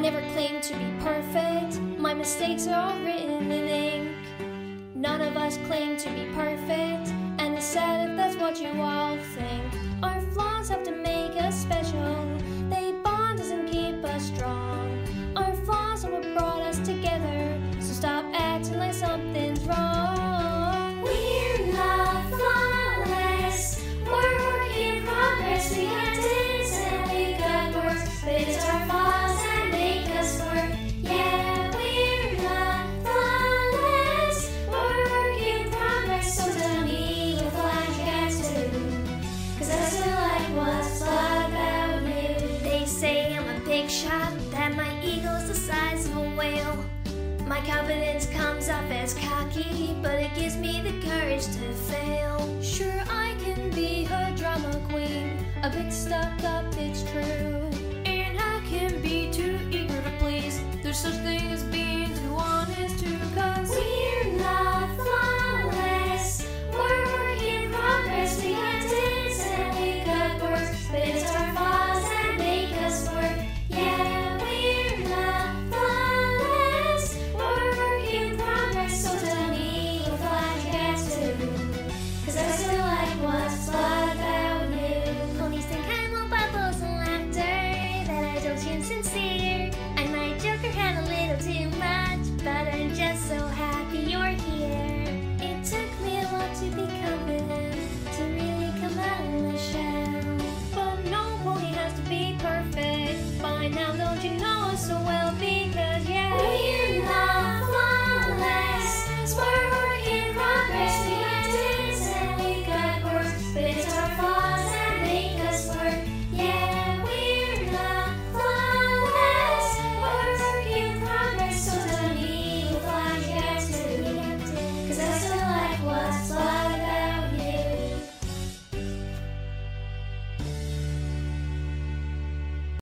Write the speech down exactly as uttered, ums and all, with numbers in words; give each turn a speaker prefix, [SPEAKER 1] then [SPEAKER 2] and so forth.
[SPEAKER 1] never claim to be perfect. My mistakes are all written in ink. None of us claim to be perfect, and it's sad if that's what you all think. Our flaws have to make us special. They bond us and keep us strong. Our flaws are what brought us together, so stop acting like something's wrong.
[SPEAKER 2] We're not flawless, we're work in progress. We had days and we got worse, but it's our flaws that make us work. Yeah, we're not flawless, we're work in progress. So tell me what flaws you got too, 'cause I still like what's flawed about you.
[SPEAKER 1] They say I'm a big shot, that my ego's the size of a whale. My confidence comes off as cocky, but it gives me the courage to fail. Sure, I can be her drama queen, a bit stuck up, it's true. And I can be too eager to please. There's such thing as being too honest too, 'cause
[SPEAKER 2] we're not flawless, we're work in progress. We had days and we got worse, but it's our flaws that make us work. Yeah, we're not flawless, we're work in progress. So tell me what flaws you got too, 'cause I still like what's flawed about you.
[SPEAKER 1] ponies think I'm all bubbles and laughter, that I don't seem sincere.